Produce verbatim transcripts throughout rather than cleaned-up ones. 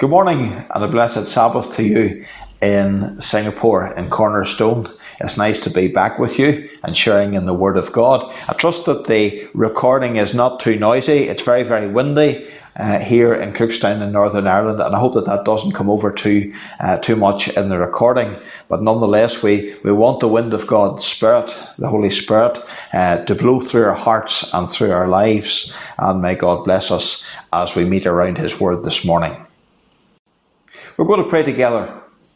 Good morning and a blessed Sabbath to you in Singapore, in Cornerstone. It's nice to be back with you and sharing in the Word of God. I trust that the recording is not too noisy. It's very, very windy uh, here in Cookstown in Northern Ireland, and I hope that that doesn't come over too uh, too much in the recording. But nonetheless, we, we want the wind of God's Spirit, the Holy Spirit, uh, to blow through our hearts and through our lives. And may God bless us as we meet around His Word this morning. We're going to pray together.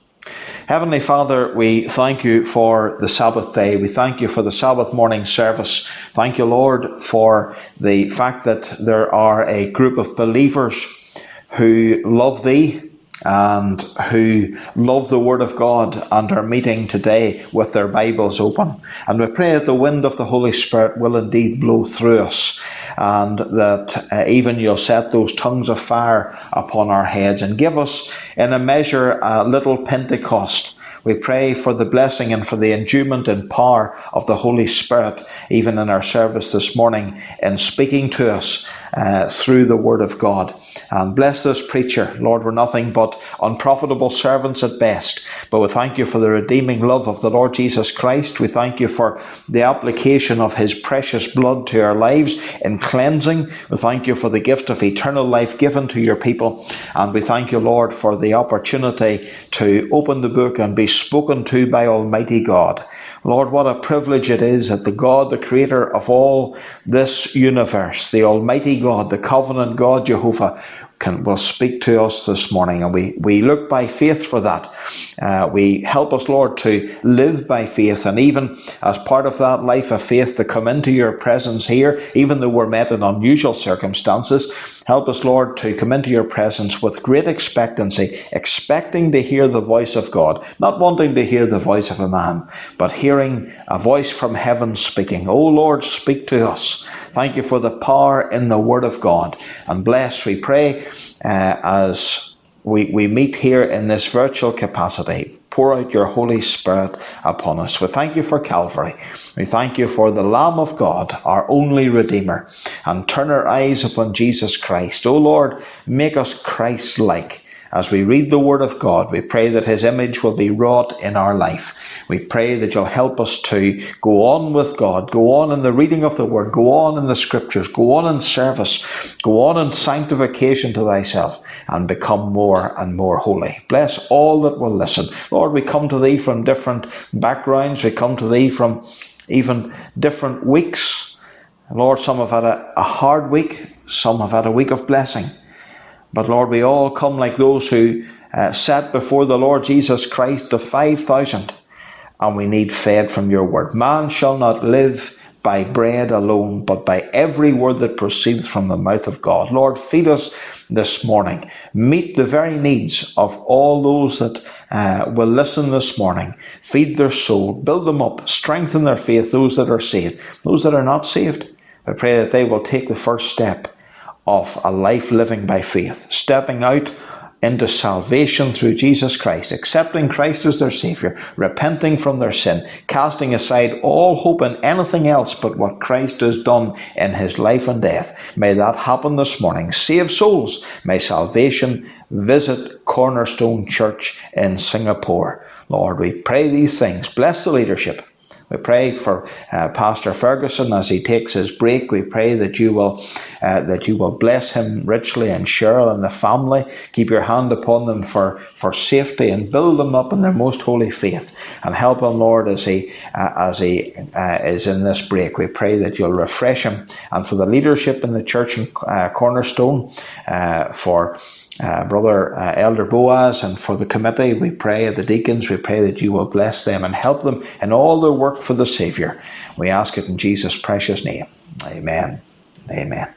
Heavenly Father, we thank you for the Sabbath day. We thank you for the Sabbath morning service. Thank you, Lord, for the fact that there are a group of believers who love Thee and who love the Word of God and are meeting today with their Bibles open. And we pray that the wind of the Holy Spirit will indeed blow through us, and that uh, even you'll set those tongues of fire upon our heads and give us in a measure a little Pentecost. We pray for the blessing and for the endowment and power of the Holy Spirit, even in our service this morning, in speaking to us uh, through the Word of God. And bless this preacher. Lord, we're nothing but unprofitable servants at best, but we thank you for the redeeming love of the Lord Jesus Christ. We thank you for the application of His precious blood to our lives in cleansing. We thank you for the gift of eternal life given to your people. And we thank you, Lord, for the opportunity to open the book and be spoken to by Almighty God. Lord, what a privilege it is that the God, the creator of all this universe, the Almighty God, the covenant God, Jehovah, can will speak to us this morning, and we, we look by faith for that. Uh, we help us, Lord, to live by faith, and even as part of that life of faith, to come into your presence here, even though we're met in unusual circumstances. Help us, Lord, to come into your presence with great expectancy, expecting to hear the voice of God, not wanting to hear the voice of a man, but hearing a voice from heaven speaking. Oh Lord, speak to us. Thank you for the power in the Word of God. And bless, we pray, uh, as we, we meet here in this virtual capacity. Pour out your Holy Spirit upon us. We thank you for Calvary. We thank you for the Lamb of God, our only Redeemer. And turn our eyes upon Jesus Christ. O Lord, make us Christ-like. As we read the Word of God, we pray that His image will be wrought in our life. We pray that you'll help us to go on with God, go on in the reading of the Word, go on in the Scriptures, go on in service, go on in sanctification to thyself, and become more and more holy. Bless all that will listen. Lord, we come to thee from different backgrounds. We come to thee from even different weeks. Lord, some have had a, a hard week. Some have had a week of blessing. But Lord, we all come like those who uh, sat before the Lord Jesus Christ, the five thousand, and we need fed from your word. Man shall not live by bread alone, but by every word that proceeds from the mouth of God. Lord, feed us this morning. Meet the very needs of all those that uh, will listen this morning. Feed their soul, build them up, strengthen their faith, those that are saved. Those that are not saved, I pray that they will take the first step of a life living by faith, stepping out into salvation through Jesus Christ, accepting Christ as their Saviour, repenting from their sin, casting aside all hope in anything else but what Christ has done in His life and death. May that happen this morning. Save souls. May salvation visit Cornerstone Church in Singapore. Lord, we pray these things. Bless the leadership. We pray for uh, Pastor Ferguson as he takes his break. We pray that you will uh, that you will bless him richly, and Cheryl and the family. Keep your hand upon them for, for safety, and build them up in their most holy faith. And help him, Lord, as he uh, as he uh, is in this break. We pray that you'll refresh him, and for the leadership in the church in uh, Cornerstone, uh, for Uh, Brother uh, Elder Boaz, and for the committee, we pray, the deacons, we pray that you will bless them and help them in all their work for the Saviour. We ask it in Jesus' precious name. Amen. Amen.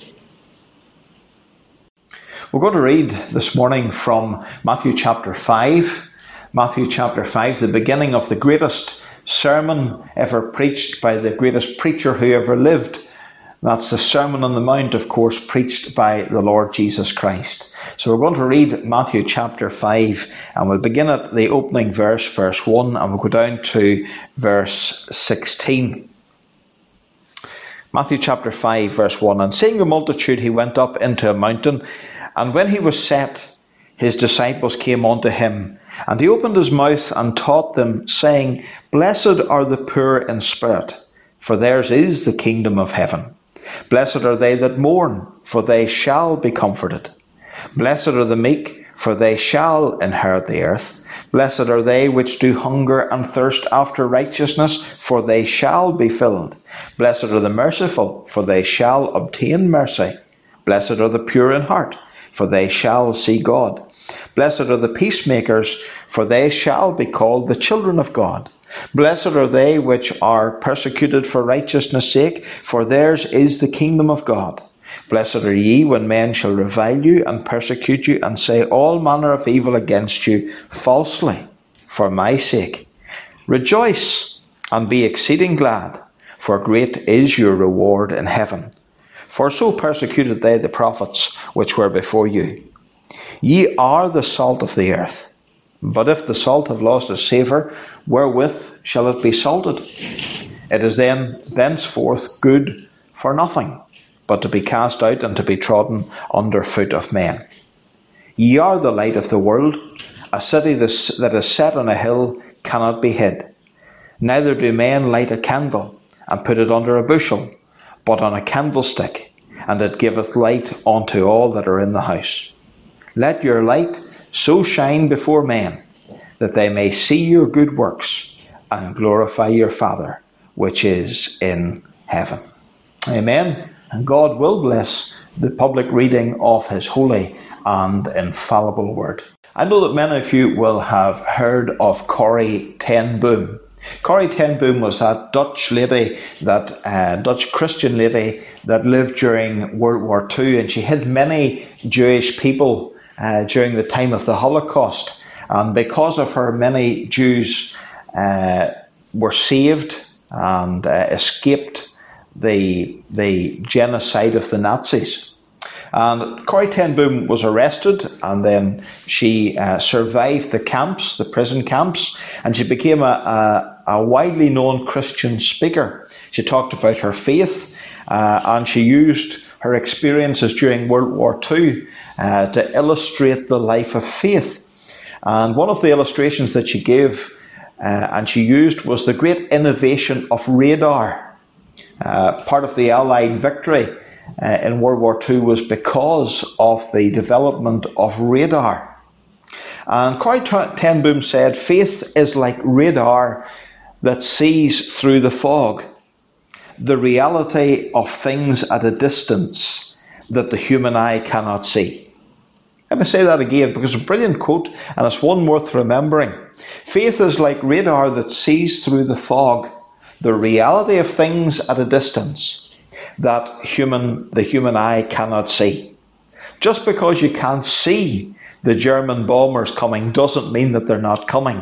We're going to read this morning from Matthew chapter five. Matthew chapter five, the beginning of the greatest sermon ever preached by the greatest preacher who ever lived. That's the Sermon on the Mount, of course, preached by the Lord Jesus Christ. So we're going to read Matthew chapter five, and we'll begin at the opening verse, verse one, and we'll go down to verse sixteen. Matthew chapter five, verse one. And seeing the multitude, he went up into a mountain, and when he was set, his disciples came unto him, and he opened his mouth and taught them, saying, Blessed are the poor in spirit, for theirs is the kingdom of heaven. Blessed are they that mourn, for they shall be comforted. Blessed are the meek, for they shall inherit the earth. Blessed are they which do hunger and thirst after righteousness, for they shall be filled. Blessed are the merciful, for they shall obtain mercy. Blessed are the pure in heart, for they shall see God. Blessed are the peacemakers, for they shall be called the children of God. Blessed are they which are persecuted for righteousness' sake, for theirs is the kingdom of God. Blessed are ye when men shall revile you and persecute you and say all manner of evil against you falsely for my sake. Rejoice and be exceeding glad, for great is your reward in heaven. For so persecuted they the prophets which were before you. Ye are the salt of the earth. But if the salt have lost its savour, wherewith shall it be salted? It is then thenceforth good for nothing, but to be cast out and to be trodden under foot of men. Ye are the light of the world. A city that is set on a hill cannot be hid. Neither do men light a candle and put it under a bushel, but on a candlestick, and it giveth light unto all that are in the house. Let your light so shine before men, that they may see your good works and glorify your Father, which is in heaven. Amen. And God will bless the public reading of his holy and infallible word. I know that many of you will have heard of Corrie ten Boom. Corrie ten Boom was that Dutch lady, that uh, Dutch Christian lady that lived during World War Two, and she hid many Jewish people uh, during the time of the Holocaust. And because of her, many Jews uh, were saved and uh, escaped the the genocide of the Nazis. And Corrie ten Boom was arrested, and then she uh, survived the camps, the prison camps, and she became a, a, a widely known Christian speaker. She talked about her faith, uh, and she used her experiences during World War Two uh, to illustrate the life of faith. And one of the illustrations that she gave uh, and she used was the great innovation of radar. Uh, part of the Allied victory uh, in World War Two was because of the development of radar. And Corrie ten Boom said, faith is like radar that sees through the fog the reality of things at a distance that the human eye cannot see. Let me say that again, because it's a brilliant quote and it's one worth remembering. Faith is like radar that sees through the fog the reality of things at a distance that human the human eye cannot see. Just because you can't see the German bombers coming doesn't mean that they're not coming.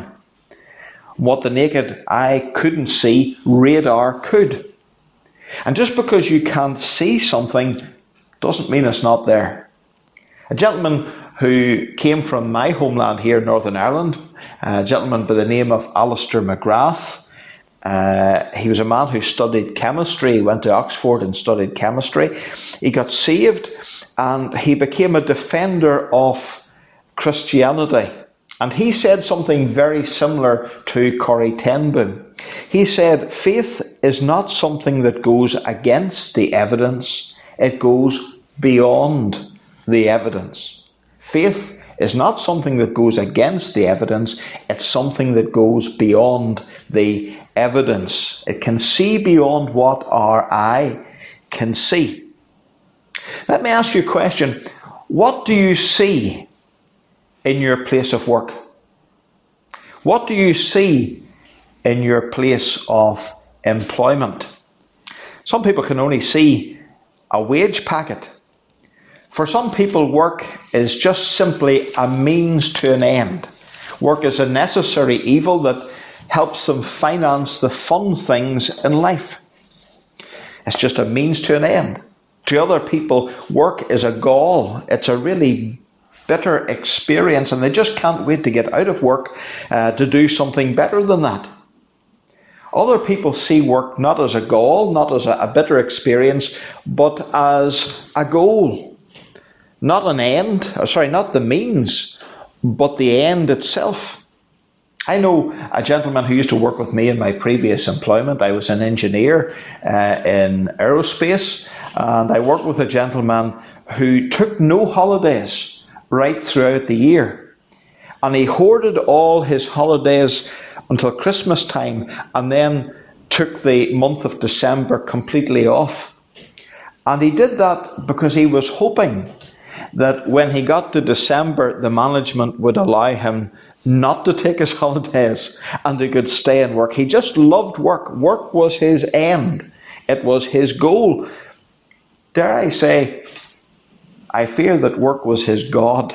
What the naked eye couldn't see, radar could. And just because you can't see something doesn't mean it's not there. A gentleman who came from my homeland here in Northern Ireland, a gentleman by the name of Alistair McGrath, uh, he was a man who studied chemistry. He went to Oxford and studied chemistry. He got saved and he became a defender of Christianity. And he said something very similar to Corrie ten Boom. He said, faith is not something that goes against the evidence, it goes beyond the evidence. Faith is not something that goes against the evidence, it's something that goes beyond the evidence. It can see beyond what our eye can see. Let me ask you a question. What do you see in your place of work? What do you see in your place of employment? Some people can only see a wage packet. For some people, work is just simply a means to an end. Work is a necessary evil that helps them finance the fun things in life. It's just a means to an end. To other people, work is a gall. It's a really bitter experience, and they just can't wait to get out of work uh, to do something better than that. Other people see work not as a gall, not as a, a bitter experience, but as a goal. Not an end, or sorry, not the means, but the end itself. I know a gentleman who used to work with me in my previous employment. I was an engineer uh, in aerospace, and I worked with a gentleman who took no holidays right throughout the year. And he hoarded all his holidays until Christmas time, and then took the month of December completely off. And he did that because he was hoping that when he got to December, the management would allow him not to take his holidays and he could stay and work. He just loved work. Work was his end. It was his goal. Dare I say, I fear that work was his God.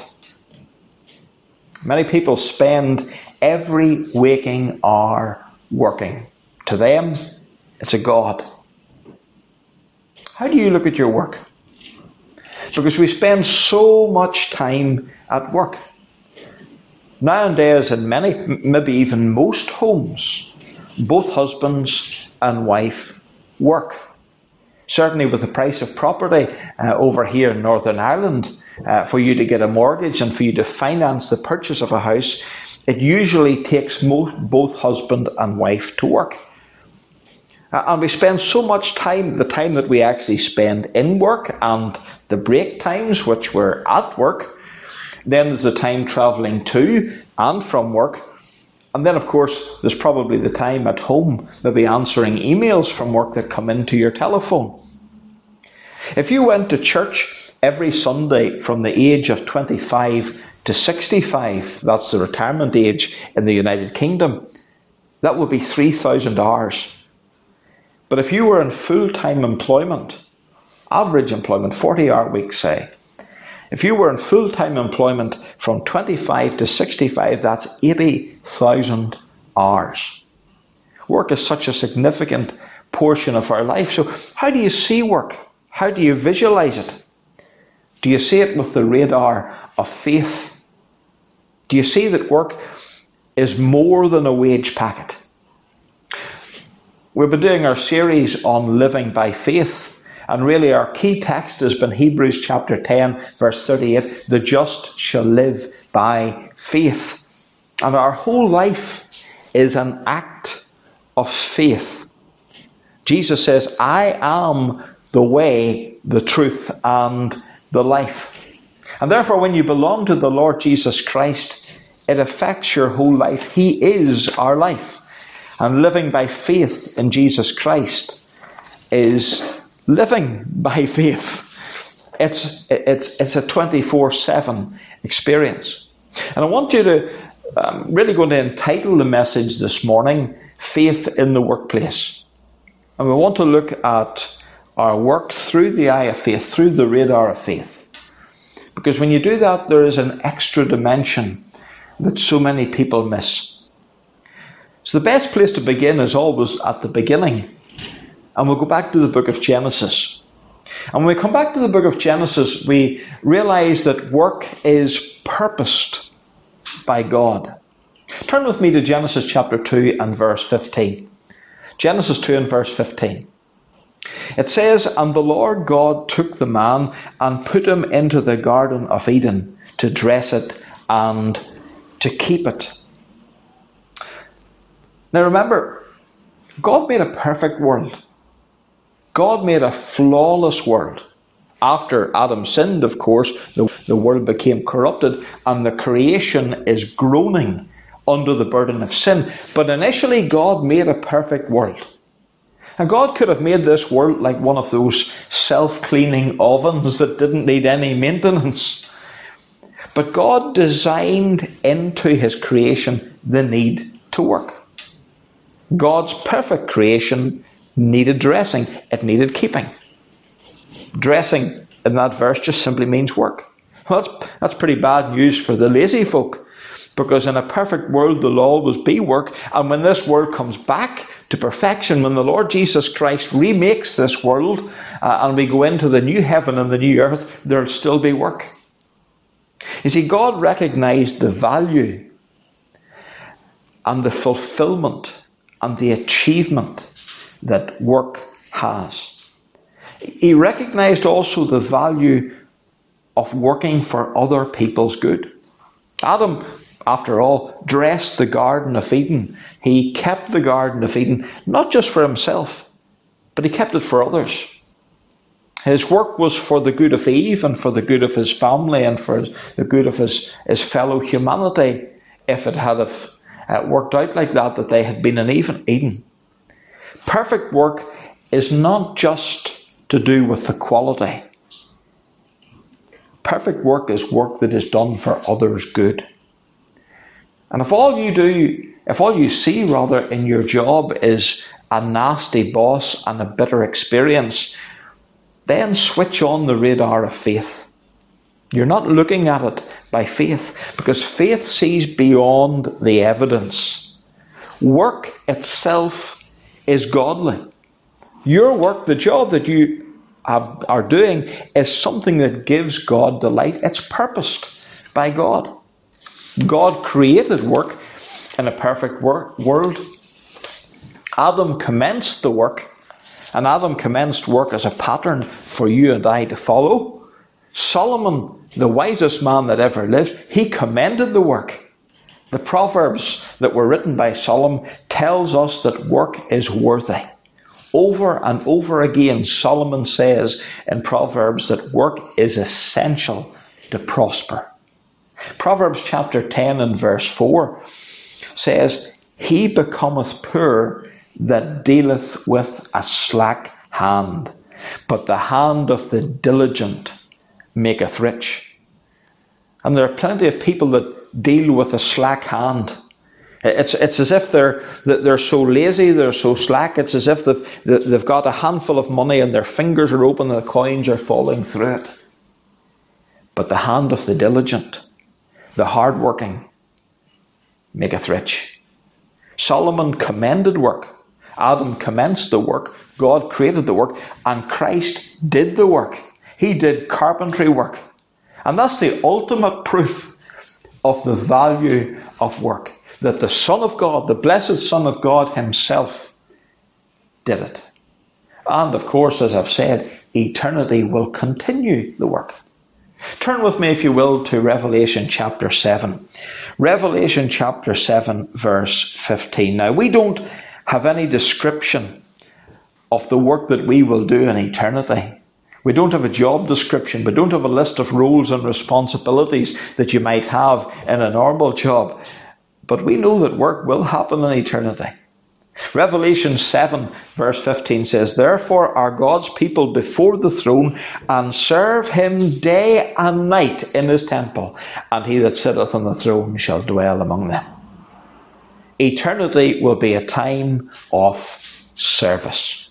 Many people spend every waking hour working. To them, it's a God. How do you look at your work? Because we spend so much time at work. Nowadays, in many, maybe even most homes, both husbands and wife work. Certainly with the price of property uh, over here in Northern Ireland, uh, for you to get a mortgage and for you to finance the purchase of a house, it usually takes most, both husband and wife to work. Uh, and we spend so much time, the time that we actually spend in work and the break times which we're at work. Then there's the time travelling to and from work. And then, of course, there's probably the time at home, maybe answering emails from work that come into your telephone. If you went to church every Sunday from the age of twenty-five to sixty-five, that's the retirement age in the United Kingdom, that would be three thousand hours. But if you were in full-time employment, average employment, forty-hour week, say, if you were in full-time employment from twenty-five to sixty-five, that's eighty thousand hours. Work is such a significant portion of our life. So how do you see work? How do you visualize it? Do you see it with the radar of faith? Do you see that work is more than a wage packet? We've been doing our series on living by faith. And really our key text has been Hebrews chapter ten, verse thirty-eight. The just shall live by faith. And our whole life is an act of faith. Jesus says, I am the way, the truth, and the life. And therefore, when you belong to the Lord Jesus Christ, it affects your whole life. He is our life. And living by faith in Jesus Christ is living by faith. It's, it's, it's a twenty-four seven experience. And I want you to, I'm really going to entitle the message this morning, Faith in the Workplace. And we want to look at our work through the eye of faith, through the radar of faith. Because when you do that, there is an extra dimension that so many people miss. So the best place to begin is always at the beginning. And we'll go back to the book of Genesis. And when we come back to the book of Genesis, we realize that work is purposed by God. Turn with me to Genesis chapter two and verse fifteen. Genesis two and verse fifteen. It says, And the Lord God took the man and put him into the garden of Eden to dress it and to keep it. Now remember, God made a perfect world. God made a flawless world. After Adam sinned, of course, the, the world became corrupted and the creation is groaning under the burden of sin. But initially, God made a perfect world. And God could have made this world like one of those self-cleaning ovens that didn't need any maintenance. But God designed into his creation the need to work. God's perfect creation needed dressing. It needed keeping. Dressing in that verse just simply means work. Well, that's, that's pretty bad news for the lazy folk. Because in a perfect world, there'll always be work. And when this world comes back to perfection, when the Lord Jesus Christ remakes this world, uh, and we go into the new heaven and the new earth, there'll still be work. You see, God recognized the value and the fulfillment and the achievement that work has. He recognized also the value of working for other people's good. Adam, after all, dressed the Garden of Eden. He kept the Garden of Eden, not just for himself, but he kept it for others. His work was for the good of Eve and for the good of his family and for the good of his, his fellow humanity, if it had have, uh, worked out like that, that they had been in Eden. Perfect work is not just to do with the quality. Perfect work is work that is done for others' good. And if all you do, if all you see rather in your job is a nasty boss and a bitter experience, then switch on the radar of faith. You're not looking at it by faith, because faith sees beyond the evidence. Work itself is godly. Your work, the job that you have, are doing, is something that gives God delight. It's purposed by God. God created work in a perfect wor- world. Adam commenced the work, and Adam commenced work as a pattern for you and I to follow. Solomon, the wisest man that ever lived, he commended the work. The Proverbs that were written by Solomon tells us that work is worthy. Over and over again, Solomon says in Proverbs that work is essential to prosper. Proverbs chapter ten and verse four says, "He becometh poor that dealeth with a slack hand, but the hand of the diligent maketh rich." And there are plenty of people that deal with a slack hand. It's it's as if they're they're so lazy, they're so slack. It's as if they've they've got a handful of money and their fingers are open and the coins are falling through it. But the hand of the diligent, the hardworking, maketh rich. Solomon commended work. Adam commenced the work. God created the work, and Christ did the work. He did carpentry work, and that's the ultimate proof of the value of work. That the Son of God, the blessed Son of God himself, did it. And of course, as I've said, eternity will continue the work. Turn with me, if you will, to Revelation chapter seven. Revelation chapter seven, verse fifteen. Now, we don't have any description of the work that we will do in eternity. We don't have a job description. We don't have a list of roles and responsibilities that you might have in a normal job. But we know that work will happen in eternity. Revelation seven verse fifteen says, "Therefore are God's people before the throne, and serve him day and night in his temple, and he that sitteth on the throne shall dwell among them." Eternity will be a time of service.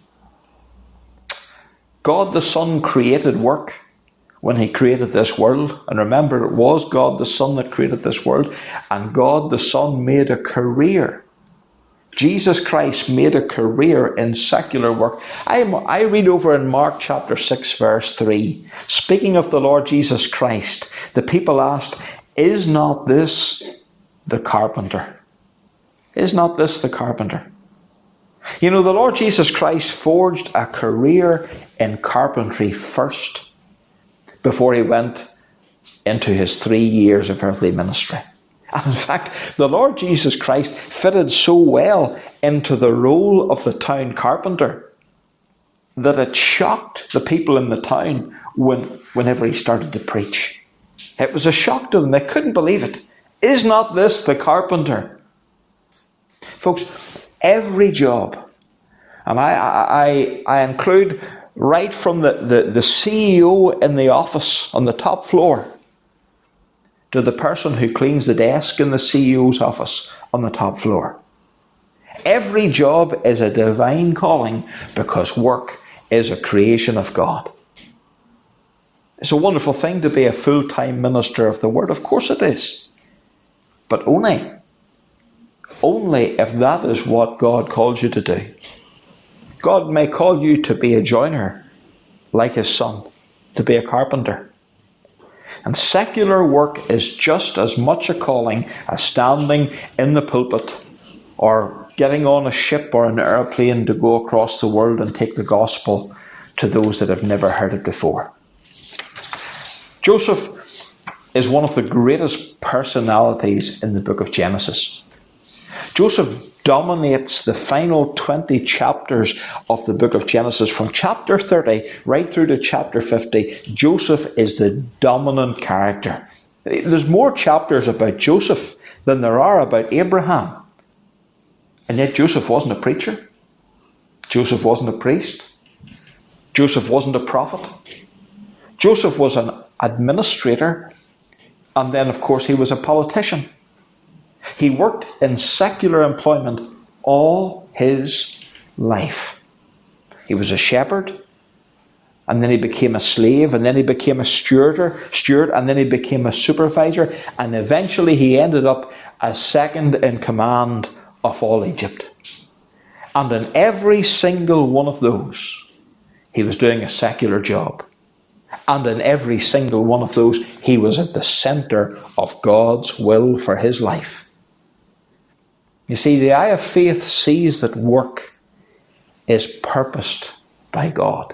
God the Son created work when he created this world. And remember, it was God the Son that created this world. And God the Son made a career. Jesus Christ made a career in secular work. I, I read over in Mark chapter six verse three. Speaking of the Lord Jesus Christ, the people asked, "Is not this the carpenter? Is not this the carpenter?" You know, the Lord Jesus Christ forged a career in carpentry first, before he went into his three years of earthly ministry. And in fact, the Lord Jesus Christ fitted so well into the role of the town carpenter that it shocked the people in the town when, whenever he started to preach. It was a shock to them. They couldn't believe it. Is not this the carpenter? Folks, every job, and I, I, I include right from the, the, the C E O in the office on the top floor to the person who cleans the desk in the C E O's office on the top floor. Every job is a divine calling, because work is a creation of God. It's a wonderful thing to be a full-time minister of the Word. Of course it is. But only, only if that is what God calls you to do. God may call you to be a joiner, like his Son, to be a carpenter. And secular work is just as much a calling as standing in the pulpit or getting on a ship or an airplane to go across the world and take the gospel to those that have never heard it before. Joseph is one of the greatest personalities in the book of Genesis. Joseph dominates the final twenty chapters of the book of Genesis. From chapter thirty right through to chapter fifty, Joseph is the dominant character. There's more chapters about Joseph than there are about Abraham. And yet Joseph wasn't a preacher. Joseph wasn't a priest. Joseph wasn't a prophet. Joseph was an administrator. And then, of course, he was a politician. He worked in secular employment all his life. He was a shepherd, and then he became a slave, and then he became a steward, steward, and then he became a supervisor, and eventually he ended up as second in command of all Egypt. And in every single one of those, he was doing a secular job. And in every single one of those, he was at the centre of God's will for his life. You see, the eye of faith sees that work is purposed by God.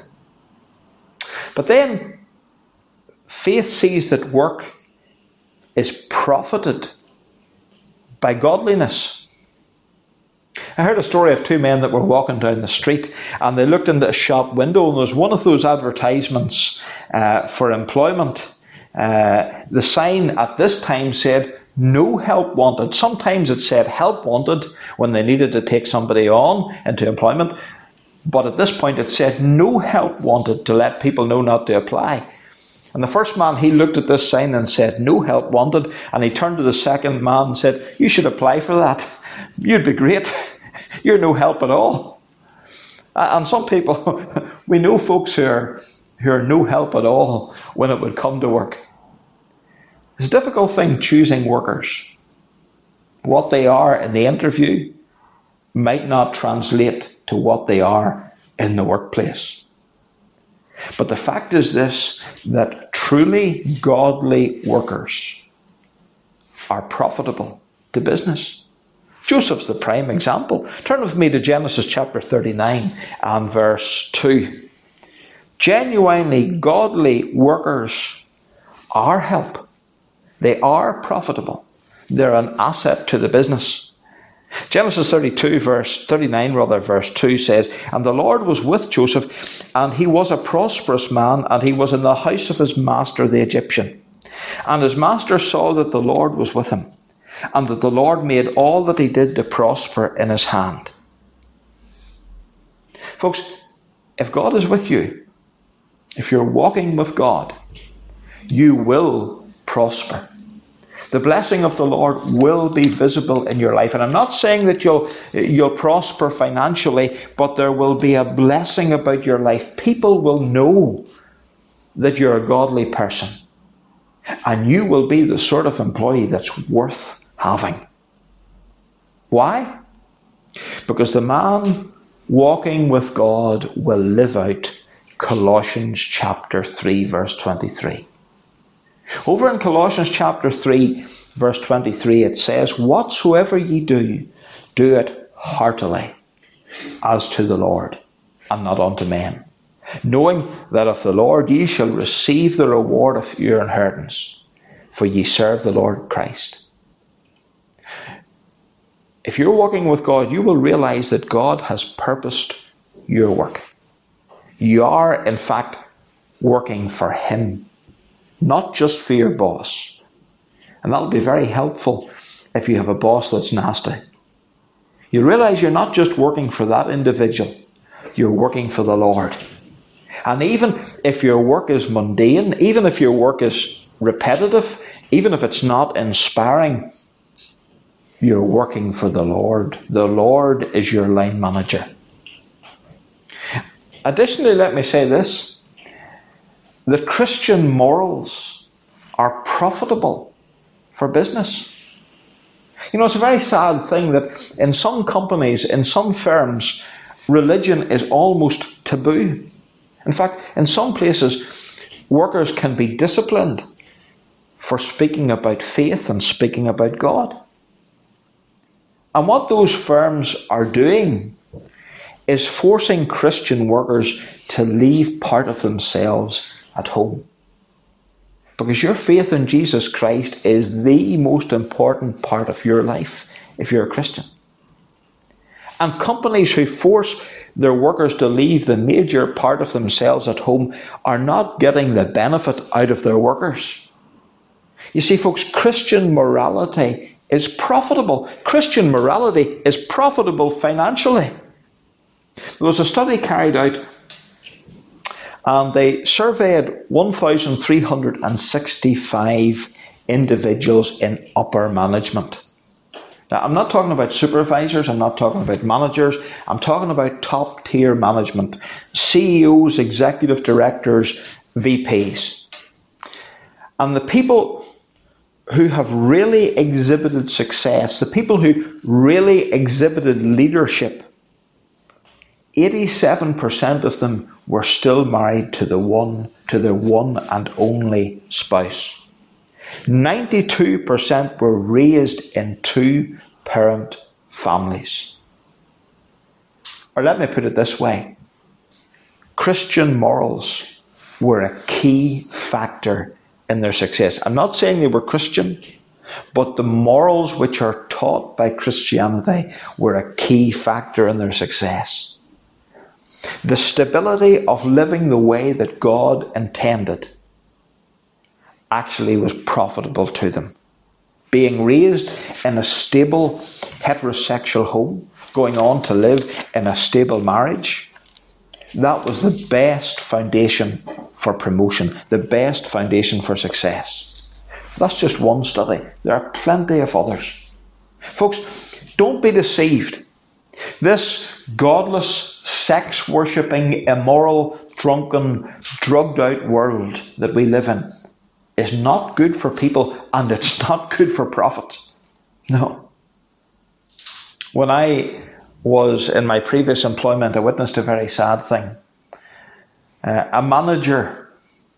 But then, faith sees that work is profited by godliness. I heard a story of two men that were walking down the street, and they looked into a shop window, and there was one of those advertisements uh, for employment. Uh, the sign at this time said, "No help wanted." Sometimes it said help wanted when they needed to take somebody on into employment. But at this point it said no help wanted, to let people know not to apply. And the first man, he looked at this sign and said no help wanted. And he turned to the second man and said, "You should apply for that. You'd be great. You're no help at all." And some people, we know folks who are, who are no help at all when it would come to work. It's a difficult thing choosing workers. What they are in the interview might not translate to what they are in the workplace. But the fact is this, that truly godly workers are profitable to business. Joseph's the prime example. Turn with me to Genesis chapter thirty-nine and verse two. Genuinely godly workers are help. They are profitable. They're an asset to the business. Genesis thirty-two, verse thirty-nine, rather, verse two says, "And the Lord was with Joseph, and he was a prosperous man, and he was in the house of his master the Egyptian. And his master saw that the Lord was with him, and that the Lord made all that he did to prosper in his hand." Folks, if God is with you, if you're walking with God, you will prosper. The blessing of the Lord will be visible in your life. And I'm not saying that you'll, you'll prosper financially, but there will be a blessing about your life. People will know that you're a godly person. And you will be the sort of employee that's worth having. Why? Because the man walking with God will live out Colossians chapter three, verse twenty-three. Over in Colossians chapter three, verse twenty-three, it says, "Whatsoever ye do, do it heartily, as to the Lord, and not unto men, knowing that of the Lord ye shall receive the reward of your inheritance, for ye serve the Lord Christ." If you're walking with God, you will realize that God has purposed your work. You are, in fact, working for Him, not just for your boss. And that'll be very helpful if you have a boss that's nasty. You realize you're not just working for that individual, you're working for the Lord. And even if your work is mundane, even if your work is repetitive, even if it's not inspiring, you're working for the Lord. The Lord is your line manager. Additionally, let me say this, that Christian morals are profitable for business. You know, it's a very sad thing that in some companies, in some firms, religion is almost taboo. In fact, in some places, workers can be disciplined for speaking about faith and speaking about God. And what those firms are doing is forcing Christian workers to leave part of themselves at home. Because your faith in Jesus Christ is the most important part of your life if you're a Christian. And companies who force their workers to leave the major part of themselves at home are not getting the benefit out of their workers. You see, folks, Christian morality is profitable. Christian morality is profitable financially. There was a study carried out, and they surveyed one thousand three hundred sixty-five individuals in upper management. Now, I'm not talking about supervisors, I'm not talking about managers, I'm talking about top-tier management, C E Os, executive directors, V Ps. And the people who have really exhibited success, the people who really exhibited leadership, eighty-seven percent of them were still married to the one, to their one and only spouse. ninety-two percent were raised in two-parent families. Or let me put it this way. Christian morals were a key factor in their success. I'm not saying they were Christian, but the morals which are taught by Christianity were a key factor in their success. The stability of living the way that God intended actually was profitable to them. Being raised in a stable heterosexual home, going on to live in a stable marriage, that was the best foundation for promotion, the best foundation for success. That's just one study. There are plenty of others. Folks, don't be deceived. This godless, sex-worshipping, immoral, drunken, drugged-out world that we live in is not good for people, and it's not good for profit. No. When I was in my previous employment, I witnessed a very sad thing. Uh, a manager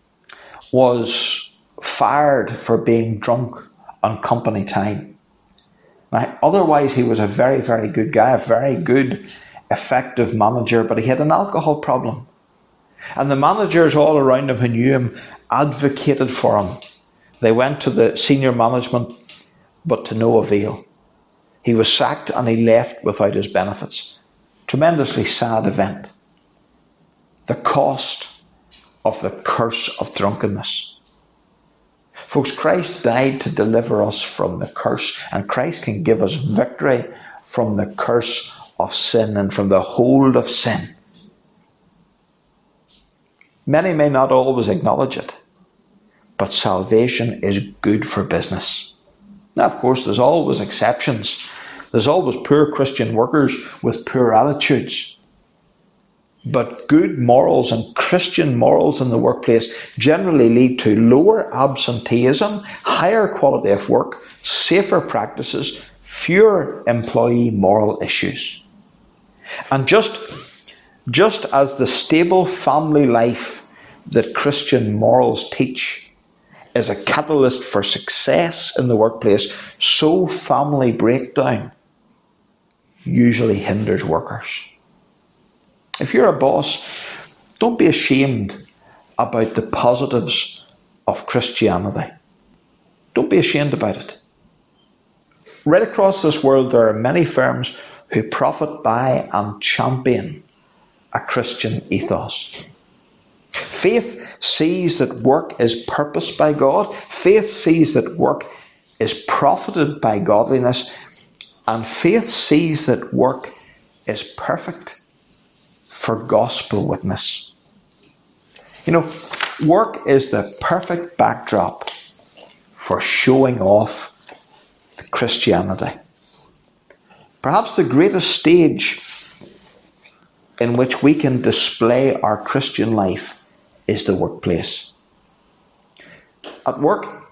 was fired for being drunk on company time. Now, otherwise, he was a very, very good guy, a very good, effective manager, but he had an alcohol problem. And the managers all around him who knew him advocated for him. They went to the senior management, but to no avail. He was sacked and he left without his benefits. Tremendously sad event. The cost of the curse of drunkenness. Folks, Christ died to deliver us from the curse, and Christ can give us victory from the curse of sin and from the hold of sin. Many may not always acknowledge it, but salvation is good for business. Now, of course, there's always exceptions. There's always poor Christian workers with poor attitudes. But good morals and Christian morals in the workplace generally lead to lower absenteeism, higher quality of work, safer practices, fewer employee moral issues. And just, just as the stable family life that Christian morals teach is a catalyst for success in the workplace, so family breakdown usually hinders workers. If you're a boss, don't be ashamed about the positives of Christianity. Don't be ashamed about it. Right across this world, there are many firms who profit by and champion a Christian ethos. Faith sees that work is purposed by God. Faith sees that work is profited by godliness. And faith sees that work is perfect for gospel witness. You know, work is the perfect backdrop for showing off the Christianity. Perhaps the greatest stage in which we can display our Christian life is the workplace. At work,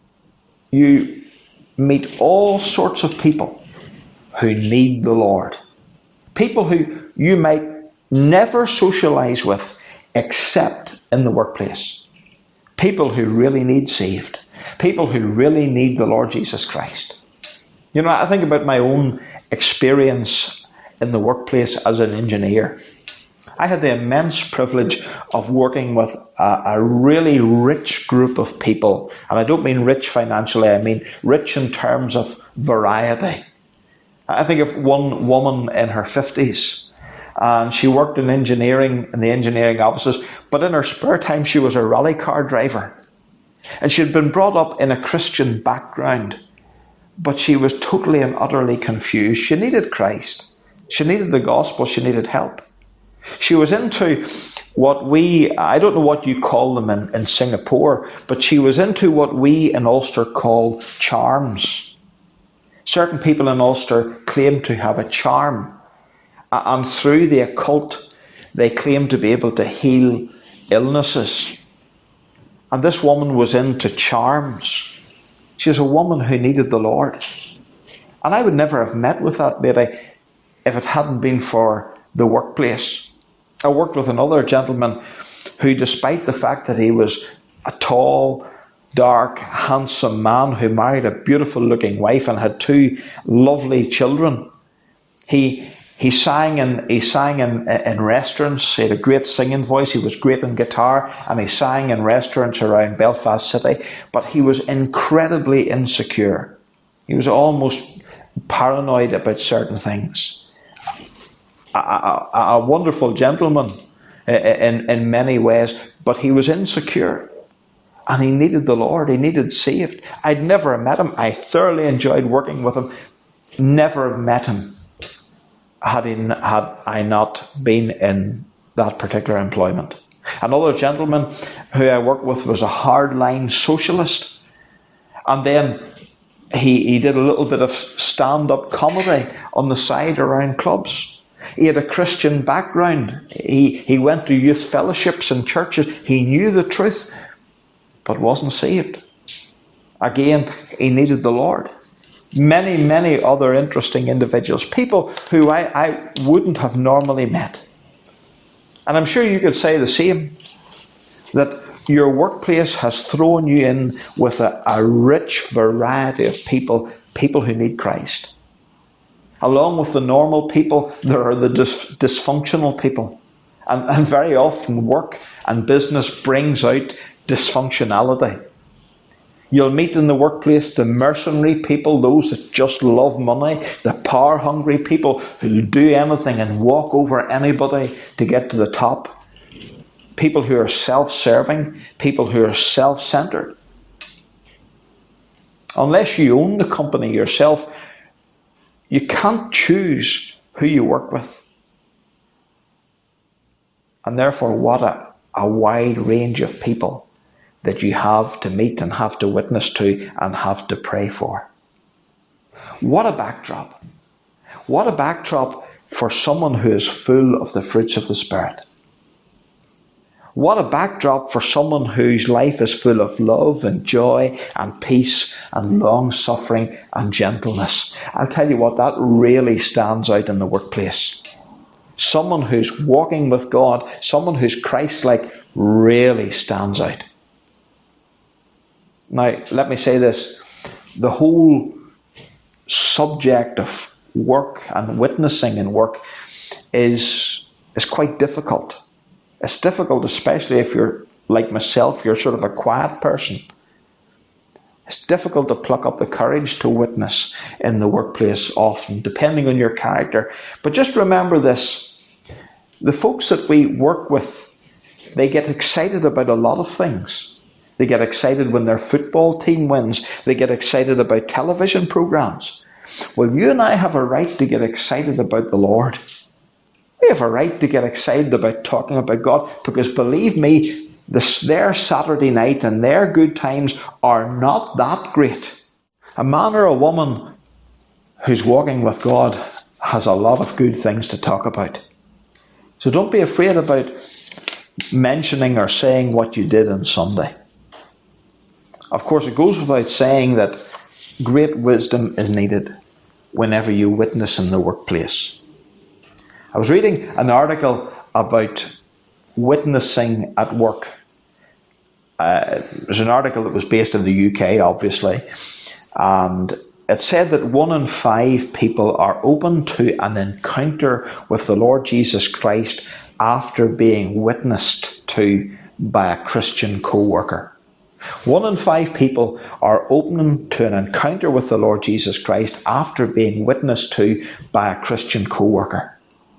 you meet all sorts of people who need the Lord. People who you might never socialise with except in the workplace. People who really need saved. People who really need the Lord Jesus Christ. You know, I think about my own experience in the workplace as an engineer. I had the immense privilege of working with a, a really rich group of people. And I don't mean rich financially, I mean rich in terms of variety. I think of one woman in her fifties, and she worked in engineering, in the engineering offices, but in her spare time she was a rally car driver. And she had been brought up in a Christian background, but she was totally and utterly confused. She needed Christ. She needed the gospel. She needed help. She was into what we, I don't know what you call them in, in Singapore, but she was into what we in Ulster call charms. Certain people in Ulster claim to have a charm, and through the occult they claim to be able to heal illnesses. And this woman was into charms. She was a woman who needed the Lord. And I would never have met with that lady if it hadn't been for the workplace. I worked with another gentleman who, despite the fact that he was a tall, dark, handsome man who married a beautiful looking wife and had two lovely children, he he sang in he sang in, in restaurants. He had a great singing voice. He was great on guitar, and he sang in restaurants around Belfast City. But he was incredibly insecure. He was almost paranoid about certain things. A, a, a wonderful gentleman in, in many ways, but he was insecure. And he needed the Lord. He needed saved. I'd never met him. I thoroughly enjoyed working with him. Never met him had, he, had I not been in that particular employment. Another gentleman who I worked with was a hardline socialist. And then he, he did a little bit of stand-up comedy on the side around clubs. He had a Christian background. He, he went to youth fellowships and churches. He knew the truth, but wasn't saved. Again, he needed the Lord. Many, many other interesting individuals, people who I, I wouldn't have normally met. And I'm sure you could say the same, that your workplace has thrown you in with a, a rich variety of people, people who need Christ. Along with the normal people, there are the dis- dysfunctional people. And, and very often work and business brings out dysfunctionality. You'll meet in the workplace the mercenary people, those that just love money, the power-hungry people who do anything and walk over anybody to get to the top, people who are self-serving, people who are self-centered. Unless you own the company yourself, you can't choose who you work with. And therefore, what a, a wide range of people that you have to meet and have to witness to and have to pray for. What a backdrop. What a backdrop for someone who is full of the fruits of the Spirit. What a backdrop for someone whose life is full of love and joy and peace and long-suffering and gentleness. I'll tell you what, that really stands out in the workplace. Someone who's walking with God, someone who's Christ-like, really stands out. Now, let me say this. The whole subject of work and witnessing in work is, is quite difficult. It's difficult, especially if you're like myself, you're sort of a quiet person. It's difficult to pluck up the courage to witness in the workplace often, depending on your character. But just remember this. The folks that we work with, they get excited about a lot of things. They get excited when their football team wins. They get excited about television programs. Well, you and I have a right to get excited about the Lord. We have a right to get excited about talking about God, because believe me, this, their Saturday night and their good times are not that great. A man or a woman who's walking with God has a lot of good things to talk about. So don't be afraid about mentioning or saying what you did on Sunday. Of course, it goes without saying that great wisdom is needed whenever you witness in the workplace. I was reading an article about witnessing at work. Uh, it was an article that was based in the U K, obviously, and it said that one in five people are open to an encounter with the Lord Jesus Christ after being witnessed to by a Christian co-worker. One in five people are open to an encounter with the Lord Jesus Christ after being witnessed to by a Christian co-worker.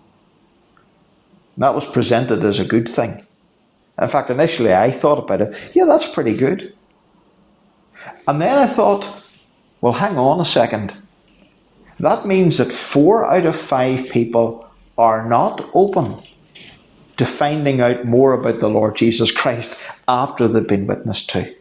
That was presented as a good thing. In fact, initially I thought about it, yeah, that's pretty good. And then I thought, well, hang on a second. That means that four out of five people are not open to finding out more about the Lord Jesus Christ after they've been witnessed to.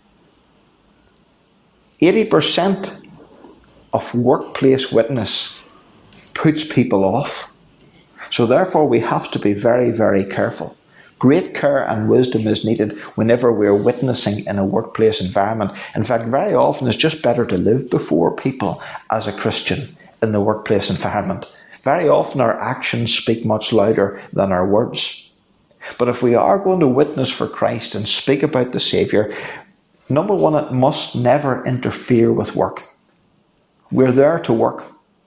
eighty percent of workplace witness puts people off. So therefore we have to be very, very careful. Great care and wisdom is needed whenever we're witnessing in a workplace environment. In fact, very often it's just better to live before people as a Christian in the workplace environment. Very often our actions speak much louder than our words. But if we are going to witness for Christ and speak about the Saviour, number one, it must never interfere with work. We're there to work.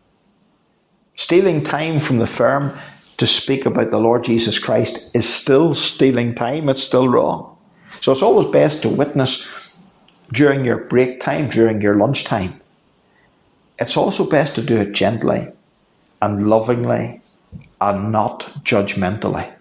Stealing time from the firm to speak about the Lord Jesus Christ is still stealing time. It's still wrong. So it's always best to witness during your break time, during your lunch time. It's also best to do it gently and lovingly and not judgmentally.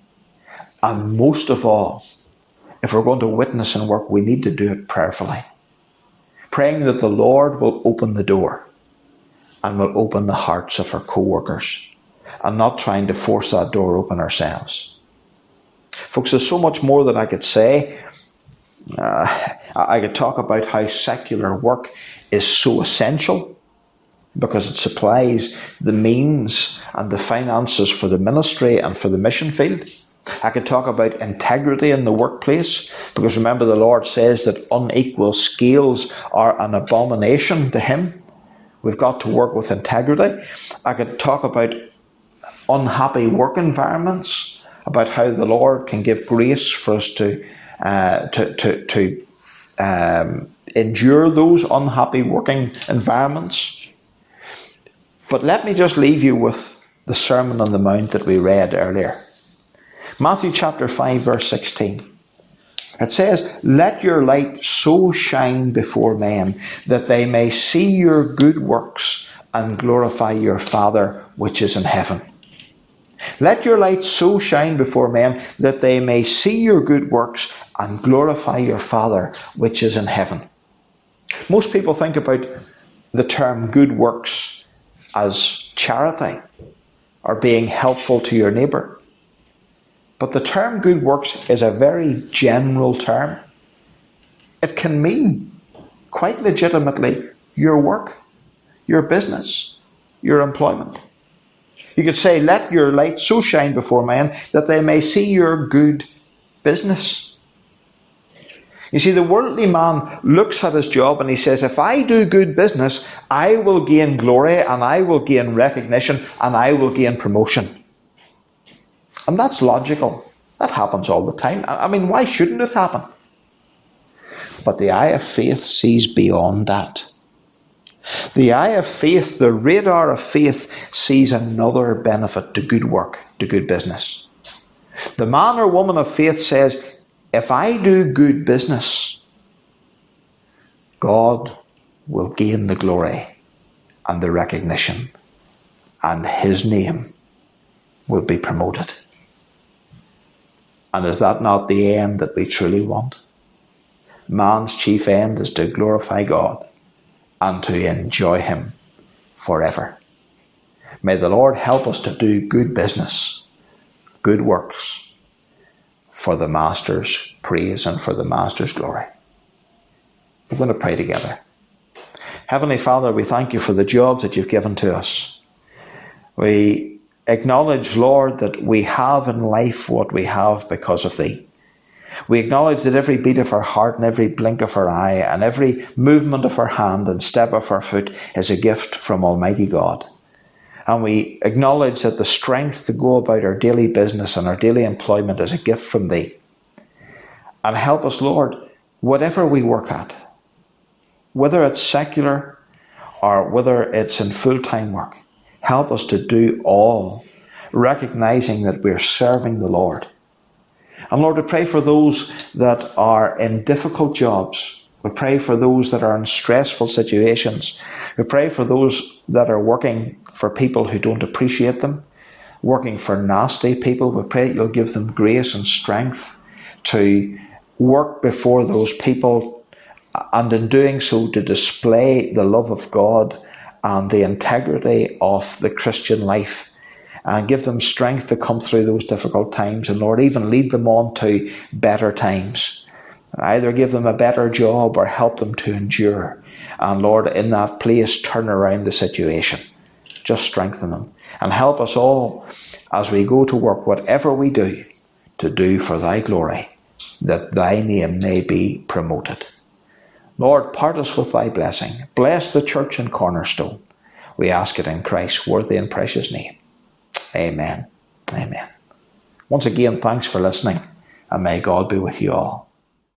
And most of all, if we're going to witness and work, we need to do it prayerfully. Praying that the Lord will open the door and will open the hearts of our co-workers, and not trying to force that door open ourselves. Folks, there's so much more that I could say. Uh, I could talk about how secular work is so essential because it supplies the means and the finances for the ministry and for the mission field. I could talk about integrity in the workplace, because remember the Lord says that unequal scales are an abomination to Him. We've got to work with integrity. I could talk about unhappy work environments, about how the Lord can give grace for us to uh, to to, to um, endure those unhappy working environments. But let me just leave you with the Sermon on the Mount that we read earlier. Matthew chapter five verse sixteen. It says, "Let your light so shine before men that they may see your good works and glorify your Father which is in heaven." Let your light so shine before men that they may see your good works and glorify your Father which is in heaven. Most people think about the term good works as charity or being helpful to your neighbour. But the term good works is a very general term. It can mean, quite legitimately, your work, your business, your employment. You could say, let your light so shine before men that they may see your good business. You see, the worldly man looks at his job and he says, if I do good business, I will gain glory and I will gain recognition and I will gain promotion. And that's logical. That happens all the time. I mean, why shouldn't it happen? But the eye of faith sees beyond that. The eye of faith, the radar of faith, sees another benefit to good work, to good business. The man or woman of faith says, if I do good business, God will gain the glory and the recognition, and His name will be promoted. And is that not the end that we truly want? Man's chief end is to glorify God and to enjoy Him forever. May the Lord help us to do good business, good works, for the Master's praise and for the Master's glory. We're going to pray together. Heavenly Father, we thank You for the jobs that You've given to us. We acknowledge, Lord, that we have in life what we have because of Thee. We acknowledge that every beat of our heart and every blink of our eye and every movement of our hand and step of our foot is a gift from Almighty God. And we acknowledge that the strength to go about our daily business and our daily employment is a gift from Thee. And help us, Lord, whatever we work at, whether it's secular or whether it's in full-time work, help us to do all recognizing that we're serving the Lord. And Lord, we pray for those that are in difficult jobs. We pray for those that are in stressful situations. We pray for those that are working for people who don't appreciate them, working for nasty people. We pray that you'll give them grace and strength to work before those people, and in doing so to display the love of God and the integrity of the Christian life, and give them strength to come through those difficult times, and Lord, even lead them on to better times. Either give them a better job or help them to endure. And Lord, in that place, turn around the situation. Just strengthen them. And help us all as we go to work, whatever we do, to do for thy glory, that thy name may be promoted. Lord, part us with thy blessing. Bless the church in Cornerstone. We ask it in Christ's worthy and precious name. Amen. Amen. Once again, thanks for listening, and may God be with you all.